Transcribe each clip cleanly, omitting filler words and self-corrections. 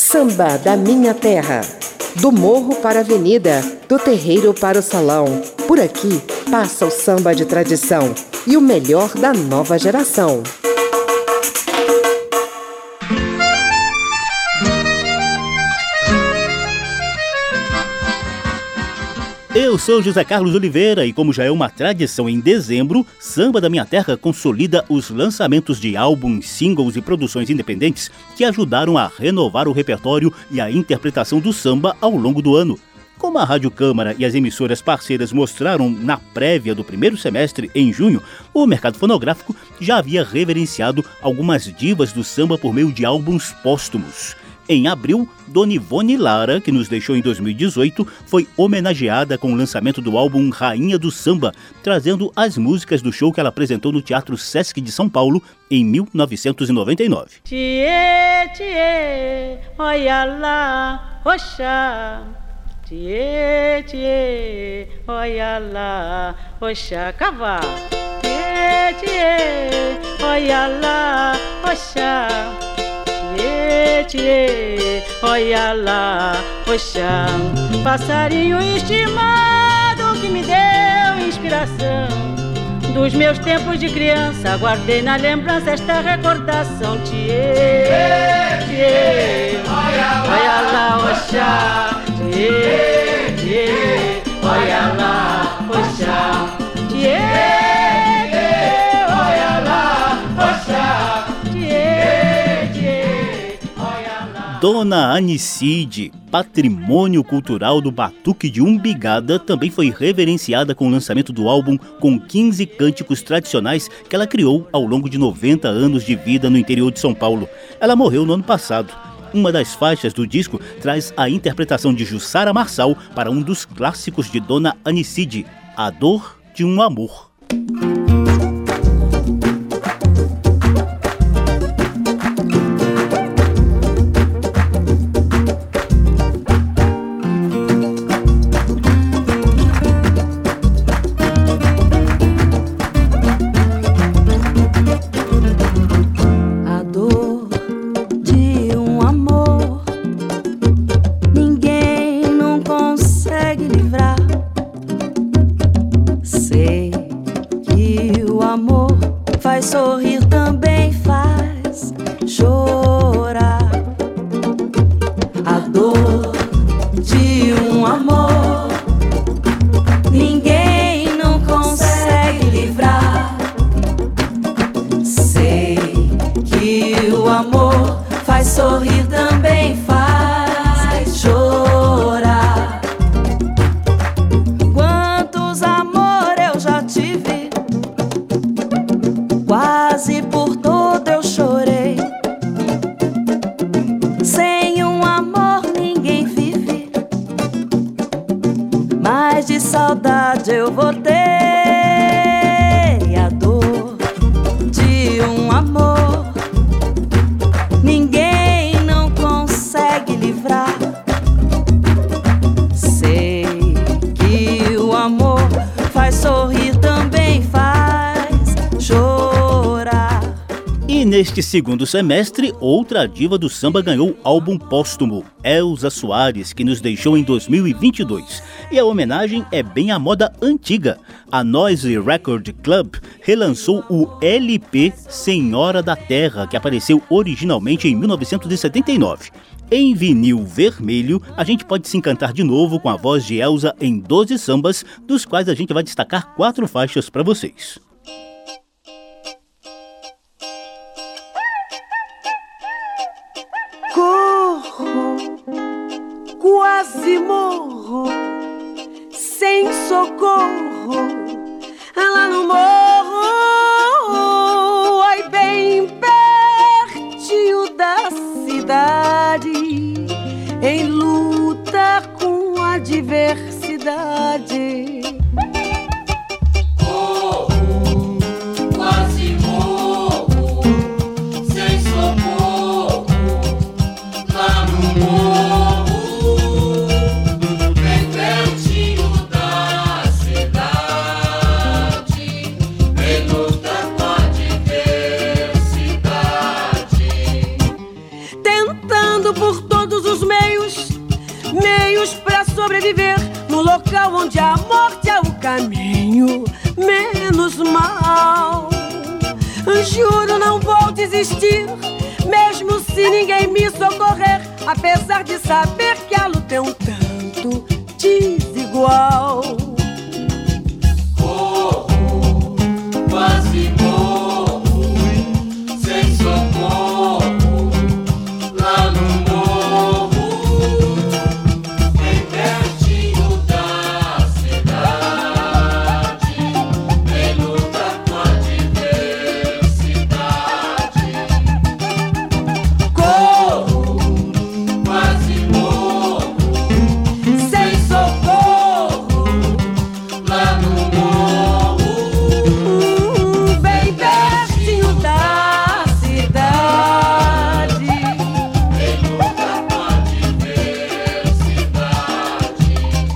Samba da minha terra. Do morro para a avenida, do terreiro para o salão. Por aqui passa o samba de tradição e o melhor da nova geração. Eu sou José Carlos Oliveira e, como já é uma tradição em dezembro, Samba da Minha Terra consolida os lançamentos de álbuns, singles e produções independentes que ajudaram a renovar o repertório e a interpretação do samba ao longo do ano. Como a Rádio Câmara e as emissoras parceiras mostraram na prévia do primeiro semestre, em junho, o mercado fonográfico já havia reverenciado algumas divas do samba por meio de álbuns póstumos. Em abril, Dona Ivone Lara, que nos deixou em 2018, foi homenageada com o lançamento do álbum Rainha do Samba, trazendo as músicas do show que ela apresentou no Teatro Sesc de São Paulo em 1999. Tchê, tchê, olha lá, oxá. Tchê, tchê, olha lá, oxá, cavalo. Tchê, tchê, olha lá, oxá. Tchê, tchê, olha lá, oxá. Passarinho estimado que me deu inspiração. Dos meus tempos de criança, guardei na lembrança esta recordação. Tchê, tchê, olha lá, oxá. Tchê, tchê, olha lá, oxá. Tchê, tchê, olha lá, oxá. Tchê, tchê, olha lá. Dona Anicide, patrimônio cultural do Batuque de Umbigada, também foi reverenciada com o lançamento do álbum com 15 cânticos tradicionais que ela criou ao longo de 90 anos de vida no interior de São Paulo. Ela morreu no ano passado. Uma das faixas do disco traz a interpretação de Jussara Marçal para um dos clássicos de Dona Anicide, A Dor de um Amor. Sorrir também faz chorar. A dor de um amor ninguém não consegue livrar. Sei que o amor faz sorrir também faz chorar. Quantos amores eu já tive, quase por todo eu chorei. Sem um amor ninguém vive, mas de saudade eu vou ter. A dor de um amor ninguém não consegue livrar. Sei que o amor faz sorrir também faz chorar. E neste segundo semestre, outra diva do samba ganhou álbum póstumo, Elza Soares, que nos deixou em 2022. E a homenagem é bem à moda antiga. A Noise Record Club relançou o LP Senhora da Terra, que apareceu originalmente em 1979. Em vinil vermelho, a gente pode se encantar de novo com a voz de Elza em 12 sambas, dos quais a gente vai destacar 4 faixas para vocês. Corro, quase morro, sem socorro, lá no morro, ai bem pertinho da cidade, em luta com a diversidade. Por todos local onde a morte é o caminho, menos mal. Juro, não vou desistir, mesmo se ninguém me socorrer, apesar de saber que a luta é um tanto desigual. Corro, quase morro, sem socorro, lá no morro, bem pertinho da cidade, em luta com a diversidade. Corro, quase morro, sem socorro, lá no morro, Bem pertinho da cidade. em luta com a diversidade.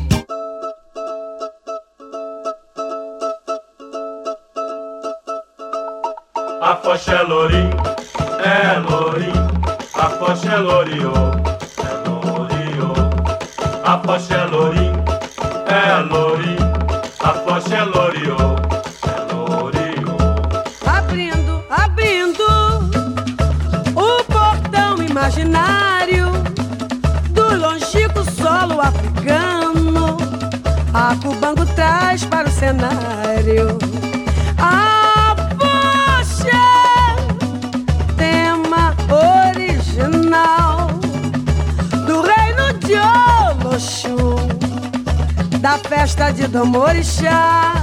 A focha é lourim, é lourim. A focha é loriô, é loriô. A focha é lourim, é lourim. A focha é loriô, é loriô. Abrindo, abrindo o portão imaginário do longínquo solo africano, a Cubango traz para o cenário a focha, tema original do reino de Oloxum, da festa de Domorixá,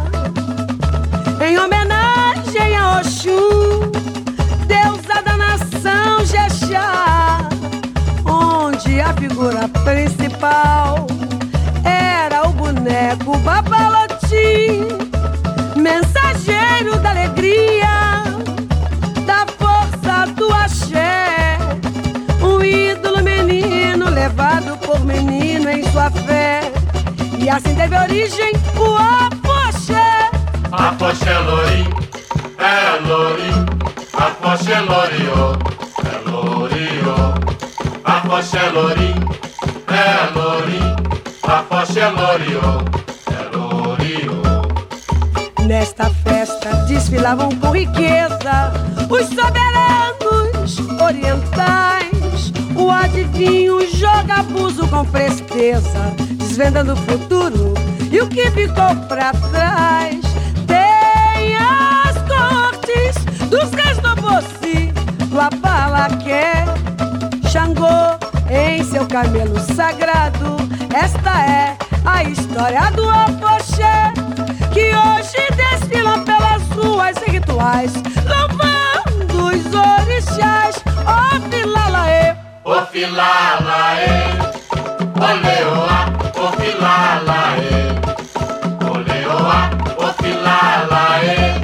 em homenagem a Oxum, deusa da nação Jexá, onde a figura principal era o boneco Babalotim, mensageiro da alegria, da força do axé, um ídolo menino levado por menino em sua fé, e assim teve origem o afoxé. A focha é lourim, é lourim. A focha é loriô, é loriô. A focha é lourim, é lourim. A focha é loriô, é loriô. Nesta festa desfilavam com riqueza os soberanos orientais, o adivinho joga abuso com presteza, desvendando o futuro e o que ficou pra trás. Tem as cortes dos reis do Bossi, do Abalaqué, Xangô em seu camelo sagrado. Esta é a história do afoxé, que hoje desfilam pelas ruas em rituais, louvando os orixás. Ó filalaê, Ô filalaê, oleoá, ô filalaê. Oleoá, ô filalaê.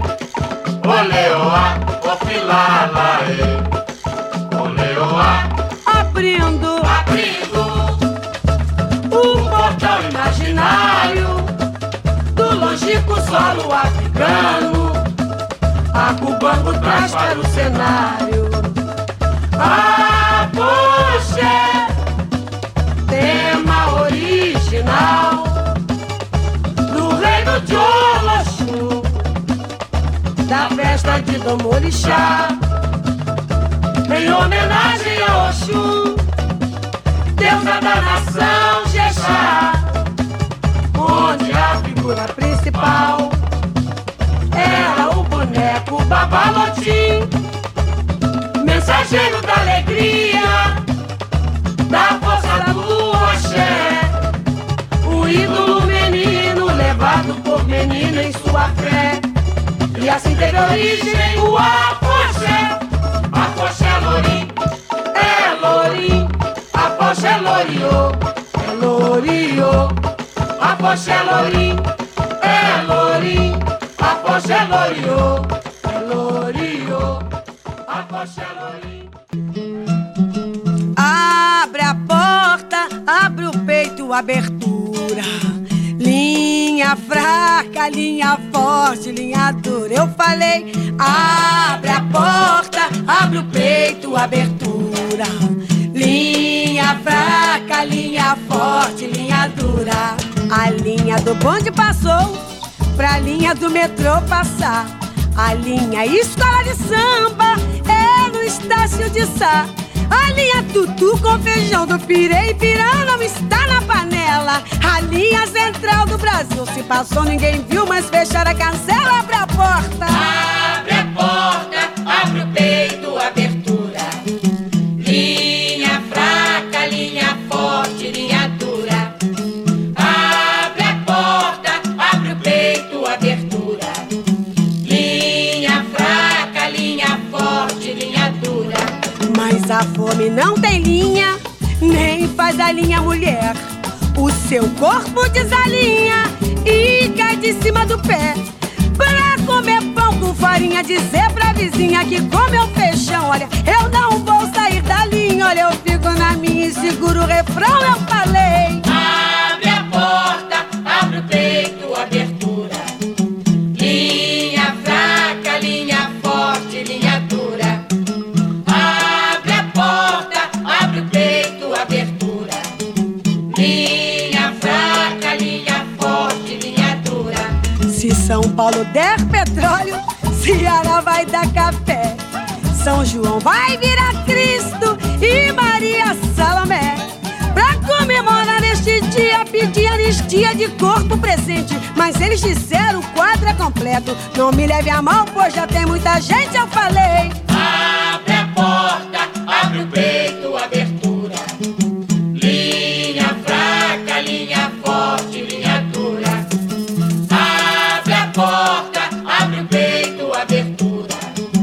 Oleoá, ô filalaê. Oleoá, abrindo abrindo o portal imaginário do longínquo solo africano, a Cubango traz para o cenário a focha, tema original do reino de Oloxum, da festa de Domorixá, em homenagem a Oxum, deusa da nação Jexá, onde a figura principal era o boneco Babalotim, mensageiro da alegria, da força do axé, o ídolo menino levado por menino em sua fé, e assim teve origem o afoxé. afoxa é lourim, É lourim, afoxé é loriô, é loriô, afoxé é lourim, é lourim, afoxé é loriô, é loriô, afoxé é lourim. Abre a porta, abre o peito, abertura, linha fraca, linha forte, linha dura. Eu falei, abre a porta, abre o peito, abertura, linha fraca, linha forte, linha dura. A linha do bonde passou pra linha do metrô passar. A linha escola de samba é no Estácio de Sá. A linha tutu com feijão do Pirê e Pirã não está na panela. A linha central do Brasil se passou, ninguém viu, mas fecharam a cancela. Abre a porta. Abre a porta, abre o peito, abertura. Linha fraca, linha forte, linha dura. Abre a porta, abre o peito, abertura. Linha fraca, linha forte, linha dura. Mas a fome não tem linha, nem faz a linha mulher. O seu corpo desalinha e cai de cima do pé. Pra comer pão com farinha, dizer pra vizinha que comeu feijão. Olha, eu não vou sair da linha. Olha, eu fico na minha e seguro o refrão, eu falei. Abre a porta, abre o peito, abertura. Linha fraca, linha forte, linha dura. Abre a porta, abre o peito, abertura. Linha fraca, linha forte, linha dura. Se São Paulo der petróleo, Ceará vai dar café. São João vai virar Cristo e Maria Salomé. Pra comemorar neste dia, pedir anistia de corpo presente. Mas eles disseram o quadro é completo. Não me leve a mão, pois já tem muita gente, eu falei. Abre a porta, abre o peito, abertura. Linha fraca, linha forte, linha dura. Abre a porta, abre o peito, abertura.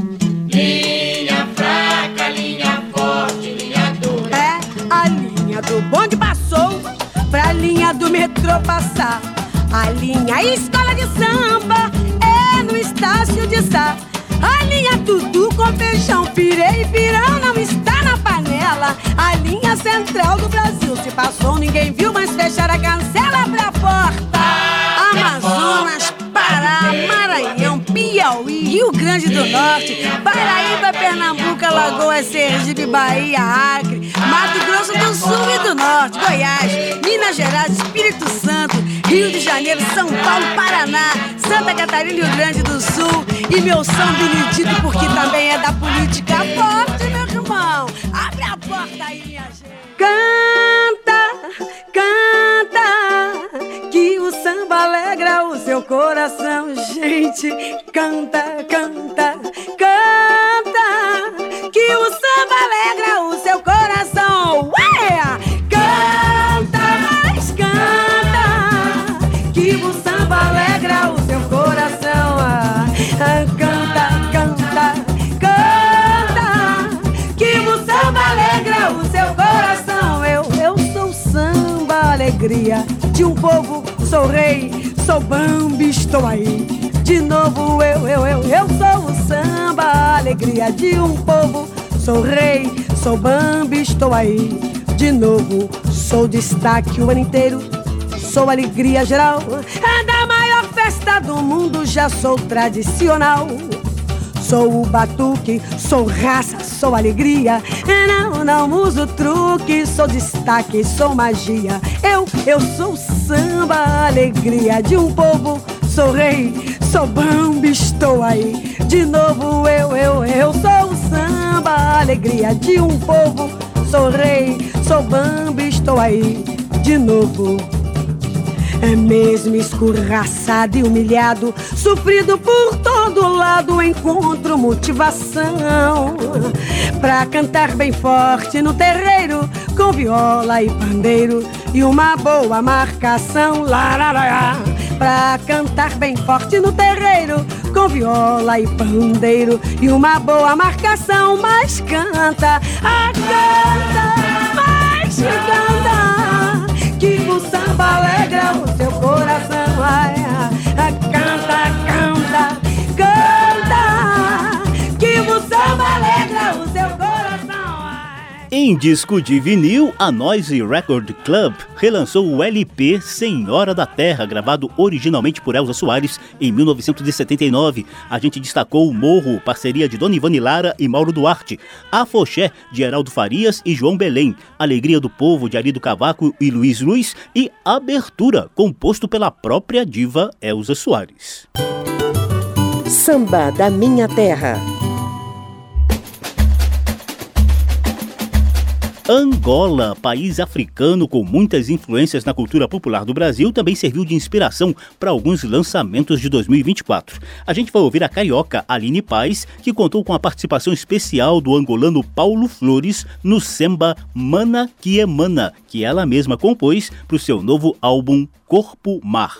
Linha fraca, linha forte, linha dura. É, a linha do bonde passou pra linha do metrô passar. A linha escola de samba é no Estácio de Sá. A linha tutu com feijão, pirê e pirão não está na panela. A linha central do Brasil se passou, ninguém viu, mas fecharam a cancela. Pra porta. Amazonas, Pará, Maranhão, Piauí, Rio Grande do Norte, Paraíba, Pernambuco, Alagoas, Sergipe, Bahia, Acre, Mato Grosso do Sul e do Norte, Goiás, Minas Gerais, Espírito Santo, Rio de Janeiro, São Paulo, Paraná, Santa Catarina e Rio Grande do Sul. E meu São Benedito, porque também é da política forte, meu irmão. Abre a porta aí, minha gente. Canta, canta, que o samba alegra o seu coração, gente. Canta, canta, canta, que o samba alegra o seu coração. Ué! Canta, mas canta, que o samba alegra o seu coração. Canta, canta, canta, que o samba alegra o seu coração. Eu sou samba, alegria de um povo, sou rei, sou Bambi, estou aí. De novo eu sou o samba, alegria de um povo, sou rei, sou Bambi, estou aí. De novo, sou destaque o ano inteiro, sou alegria geral. É da maior festa do mundo, já sou tradicional. Sou o batuque, sou raça, sou alegria. Não uso truque, sou destaque, sou magia. Eu sou samba, alegria de um povo, sou rei, sou Bambi, estou aí. De novo eu sou o samba, alegria de um povo, sou rei, sou Bambi, estou aí. De novo. É mesmo escorraçado e humilhado, sofrido por todo lado, encontro motivação pra cantar bem forte no terreiro, com viola e pandeiro e uma boa marcação. Larará. Pra cantar bem forte no terreiro, com viola e pandeiro e uma boa marcação. Mas canta, canta, mas canta, que o samba alegra o seu coração. Canta, canta, canta, que o samba alegra o seu coração. Em disco de vinil, a Noise Record Club relançou o LP Senhora da Terra, gravado originalmente por Elza Soares em 1979. A gente destacou o Morro, parceria de Dona Ivane Lara e Mauro Duarte, Afoxé, de Heraldo Farias e João Belém, Alegria do Povo, de Arido Cavaco e Luiz Luiz, e Abertura, composto pela própria diva Elza Soares. Samba da Minha Terra. Angola, país africano com muitas influências na cultura popular do Brasil, também serviu de inspiração para alguns lançamentos de 2024. A gente vai ouvir a carioca Aline Paz, que contou com a participação especial do angolano Paulo Flores no samba Mana Que É Mana, que ela mesma compôs para o seu novo álbum Corpo Mar.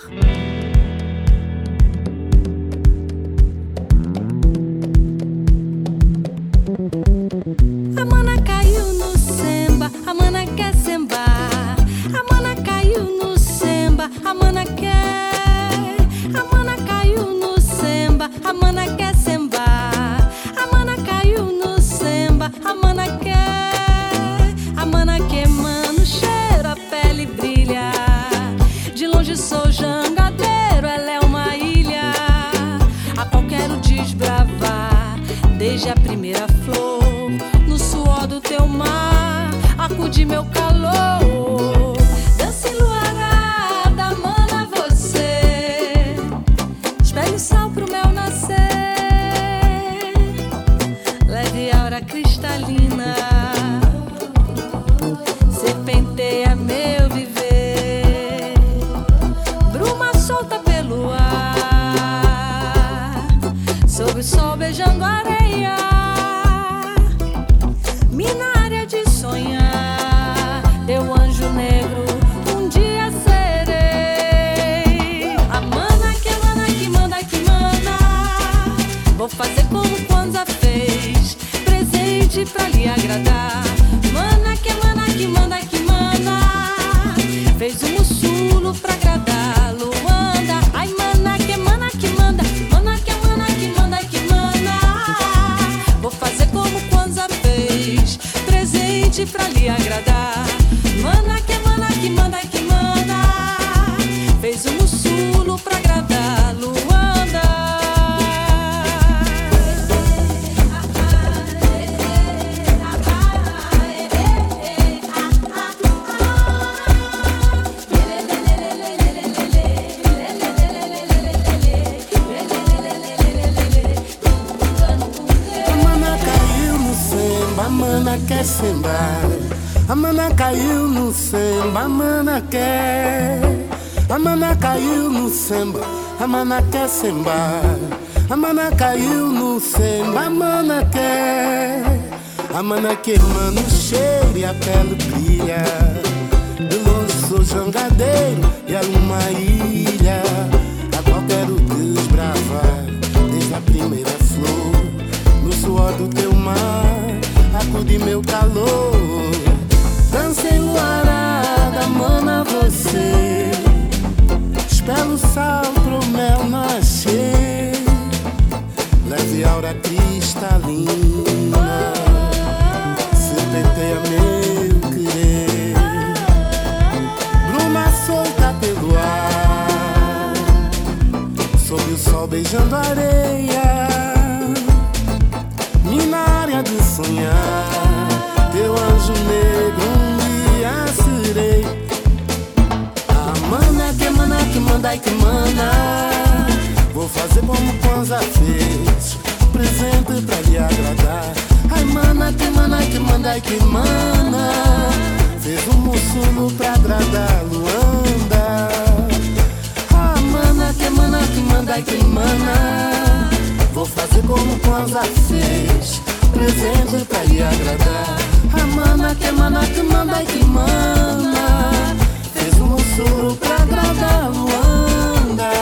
A mana caiu no semba, a mana quer sembar. A mana caiu no semba, a mana quer. A mana caiu no semba, a mana quer sembar. A mana caiu no semba, a mana quer. A mana queimando, cheiro, a pele brilha. De longe sou jangadeiro, ela é uma ilha. A qual quero desbravar, desde a primeira flor. No suor do teu mar, acude meu calor. Dança enluarada, mana, você. Espelhe o sal pro mel nascer. Leve aura cristalina, serpenteia meu viver. Bruma solta pelo ar, sob o sol beijando a areia. Minária de sonhar, teu anjo negro, um dia serei. A mana que manda, que manda. Vou fazer como Kwanzaa fez, presente pra lhe agradar. Mana que manda, que manda. Fez um mussulo pra agradar Luanda. Ai, mana que manda, mana que manda, que manda. Vou fazer como Kwanzaa fez, presente pra lhe agradar. Mana que manda, que manda. Fez um mussulo pra agradar Luanda. A mana quer sembar, a mana caiu no samba, a mana quer. A mana caiu no samba, a mana quer sembar. A mana caiu no samba, a mana quer. A mana queimando o cheiro e a pele brilha. De longe sou jangadeiro e ela uma ilha. A qual quero desbravar, desde a primeira flor. No suor do teu mar, acude meu calor. Dança enluarada, mana, você. Espera o sal pro mel nascer. Leve aura cristalina, serpenteia meu querer. Bruma solta pelo ar, sob o sol beijando a areia. Minária de sonhar, teu anjo negro, um dia serei. A mana que manda, que manda. Vou fazer como Kwanzaa fez, presente pra lhe agradar. Ai, mana que manda, que manda. Fez um mussulo pra agradar Luanda. A mana que manda, que manda. Vou fazer como Kwanzaa fez, presente pra lhe agradar. A mana que manda, que manda. Fez um mussulo pra agradar Luanda.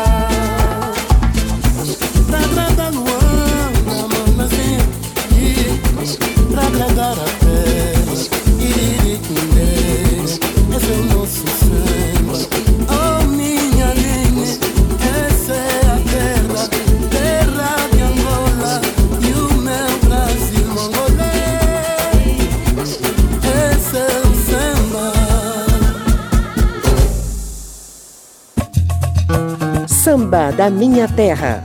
Pra agradar Luanda, manazinha. Pra agradar a terra, Iririquindês. Esse é o nosso samba. Oh, minha linha, essa é a terra. Terra de Angola e o meu Brasil mongolês. Samba da Minha Terra.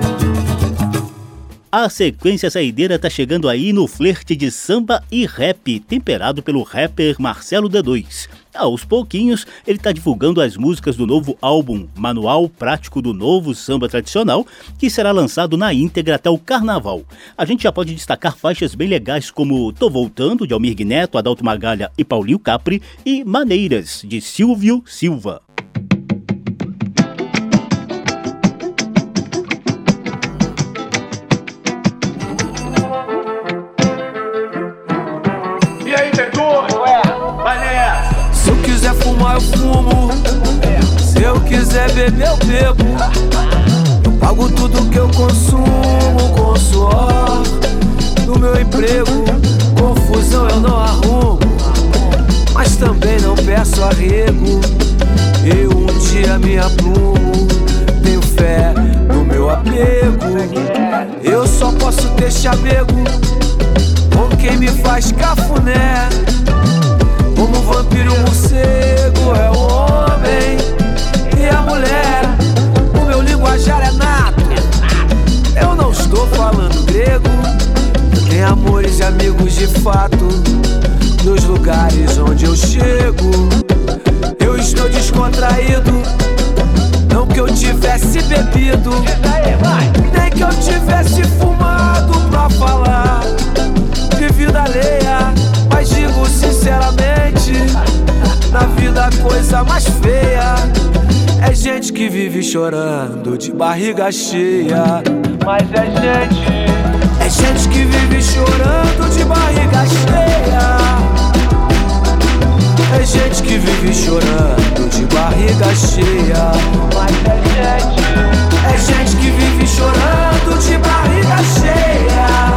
A sequência saideira tá chegando aí no flerte de samba e rap, temperado pelo rapper Marcelo D2. Aos pouquinhos, ele tá divulgando as músicas do novo álbum Manual Prático do Novo Samba Tradicional, que será lançado na íntegra até o Carnaval. A gente já pode destacar faixas bem legais como Tô Voltando, de Almir Neto, Adalto Magalha e Paulinho Capri, e Maneiras, de Silvio Silva. Fumar eu fumo, se eu quiser beber eu bebo. Eu pago tudo que eu consumo com suor do meu emprego. Confusão eu não arrumo, mas também não peço arrego. Eu um dia me aprumo, tenho fé no meu apego. Eu só posso ter chamego com quem me faz cafuné. Como vampiro, morcego é o homem e a mulher. O meu linguajar é nato, eu não estou falando grego. Eu tenho amores e amigos de fato nos lugares onde eu chego. Eu estou descontraído, não que eu tivesse bebido, nem que eu tivesse fumado pra falar de vida alheia. Mas digo sinceramente, na vida a coisa mais feia é gente que vive chorando de barriga cheia. Mas é gente que vive chorando de barriga cheia. É gente que vive chorando de barriga cheia. Mas é gente que vive chorando de barriga cheia.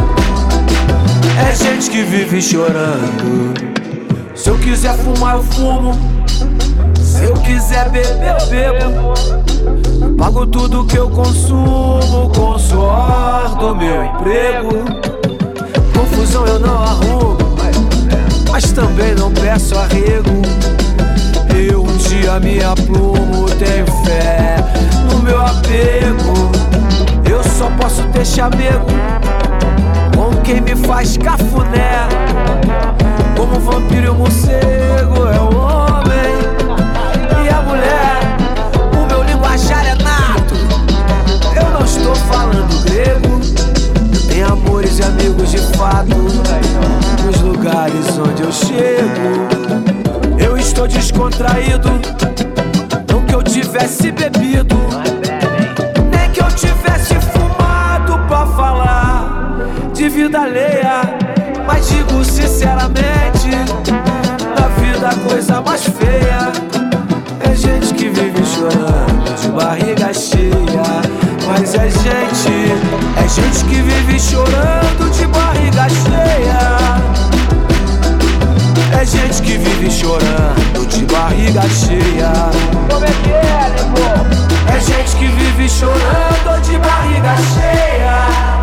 É gente que vive chorando. Se eu quiser fumar eu fumo, se eu quiser beber eu bebo. Pago tudo que eu consumo com o suor do meu emprego. Confusão eu não arrumo, mas também não peço arrego. Eu um dia me aplumo, tenho fé no meu apego. Eu só posso ter chamego com quem me faz cafuné. Como vampiro e o morcego é o homem e a mulher. O meu linguajar é nato, eu não estou falando grego. Eu tenho amores e amigos de fato nos lugares onde eu chego. Eu estou descontraído, não que eu tivesse bebido, nem que eu tivesse fumado pra falar de vida alheia. Mas digo sinceramente, na vida a coisa mais feia é gente que vive chorando de barriga cheia. Mas é gente que vive chorando de barriga cheia. É gente que vive chorando de barriga cheia. Como é que é, nego? É gente que vive chorando de barriga cheia.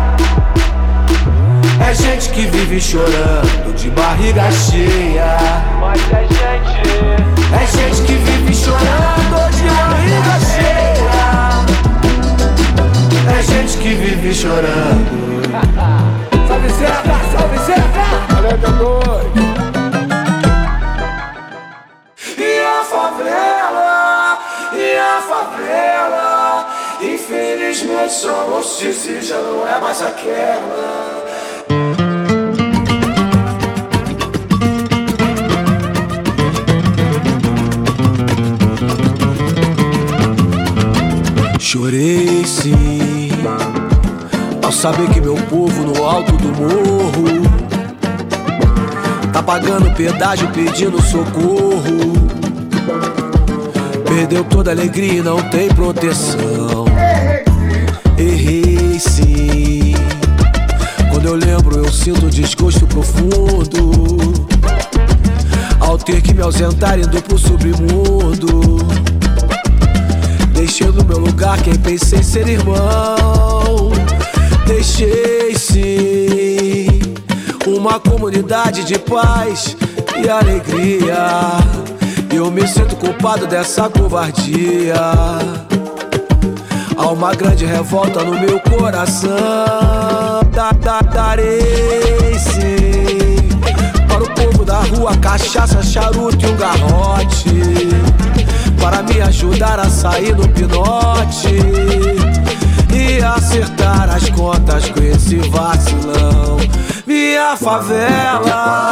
É gente que vive chorando de barriga cheia. Mas é gente que vive chorando de barriga cheia. É gente que vive chorando. Salve Zeca, salve Zeca. Valeu, meu doido. E a favela, infelizmente só notícia já não é mais aquela. Chorei sim, ao saber que meu povo no alto do morro tá pagando pedágio pedindo socorro. Perdeu toda a alegria e não tem proteção. Errei sim, quando eu lembro eu sinto um desgosto profundo ao ter que me ausentar indo pro submundo. Deixei no meu lugar quem pensei ser irmão. Deixei sim uma comunidade de paz e alegria. E eu me sinto culpado dessa covardia. Há uma grande revolta no meu coração. Darei sim para o povo da rua, cachaça, charuto e um garrote, para me ajudar a sair no pinote e acertar as contas com esse vacilão. Minha favela,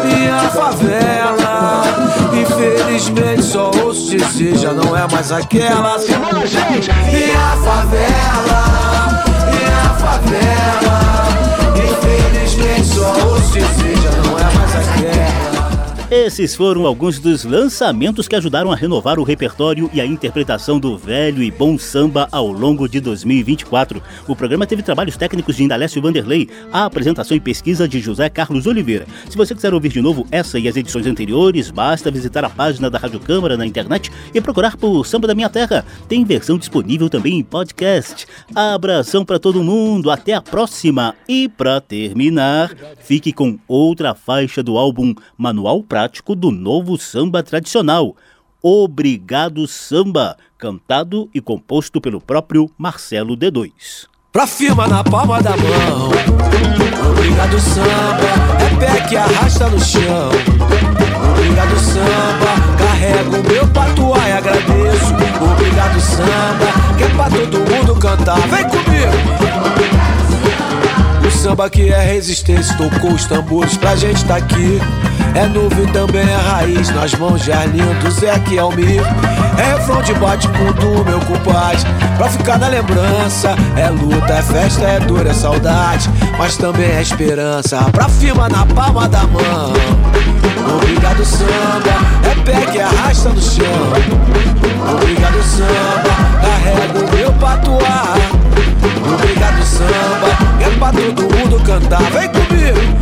infelizmente só ouço dizer, já não é mais aquela. Minha favela, infelizmente só ouço dizer, já não é mais aquela. Esses foram alguns dos lançamentos que ajudaram a renovar o repertório e a interpretação do velho e bom samba ao longo de 2024. O programa teve trabalhos técnicos de Indalécio Vanderlei, a apresentação e pesquisa de José Carlos Oliveira. Se você quiser ouvir de novo essa e as edições anteriores, basta visitar a página da Rádio Câmara na internet e procurar por Samba da Minha Terra. Tem versão disponível também em podcast. Abração pra todo mundo, até a próxima. E pra terminar, fique com outra faixa do álbum Manual Prático do Novo Samba Tradicional, Obrigado Samba, cantado e composto pelo próprio Marcelo D2. Pra firma na palma da mão, obrigado samba, é pé que arrasta no chão. Obrigado samba, carrego o meu patuá e agradeço. Obrigado samba, que é pra todo mundo cantar, vem comigo. O samba que é resistência, tocou os tambores pra gente tá aqui. É novo e também é raiz, nas mãos de Arlindo, Zé que Almir. É refrão de bate-cundo, meu compadre, pra ficar na lembrança. É luta, é festa, é dor, é saudade, mas também é esperança. Pra firma na palma da mão, obrigado samba, é pé que arrasta no chão. Obrigado samba, carrego o meu patuá. Obrigado samba, é pra todo mundo cantar, vem comigo.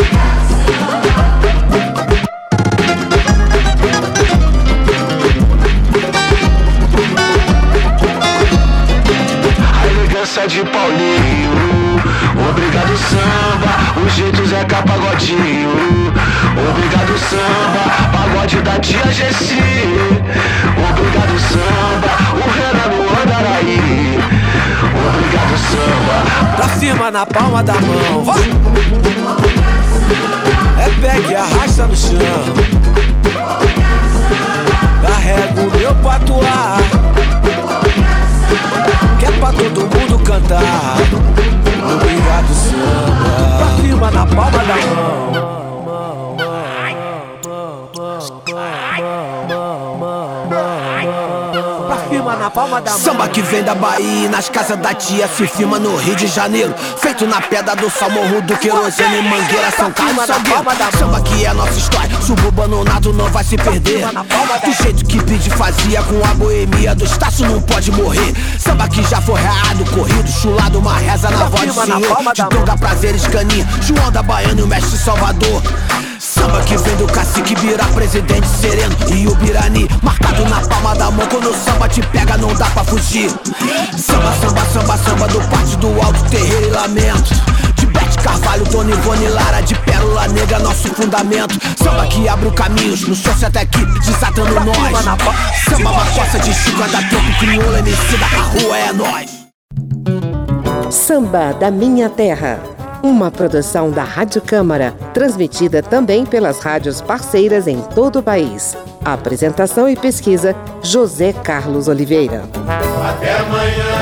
De Paulinho, obrigado samba, o jeito Zeca Pagodinho. Obrigado samba, pagode da tia Gessi. Obrigado samba, o Renan no Andaraí. Obrigado samba, pra firma na palma da mão, vai! É pé que arrasta no chão. Carrego o meu patuá, que é pra todo mundo cantar. Obrigado samba, pra firma na palma da mão. Na palma da samba que vem da Bahia, nas casas da tia se firma no Rio de Janeiro. Feito na pedra do sal, morro do querosene, Mangueira, São Carlos, Salgueiro. Samba que é nossa história, suburbano nato não vai se perder. Do jeito que Pide fazia com a boemia do Estácio não pode morrer. Samba que já foi reado, corrido, chulado, uma reza na voz do senhor. De Tonga, Prazeres, Caninha, João da Baiana e o mestre Salvador. Samba que vem do cacique, Birá, presidente sereno e o Birani, marcado na palma da mão. Quando o samba te pega não dá pra fugir. Samba, samba, samba, samba do Pátio do Alto, Terreiro e Lamento. De Bete Carvalho, Dona Ivone Lara, de Pérola Negra, nosso fundamento. Samba que abre caminhos, no sócio até aqui, desatando nós. Samba, macossa de Chico, da Tempo, Crioula, MC da rua, é nós. Samba da Minha Terra, uma produção da Rádio Câmara, transmitida também pelas rádios parceiras em todo o país. Apresentação e pesquisa, José Carlos Oliveira. Até amanhã.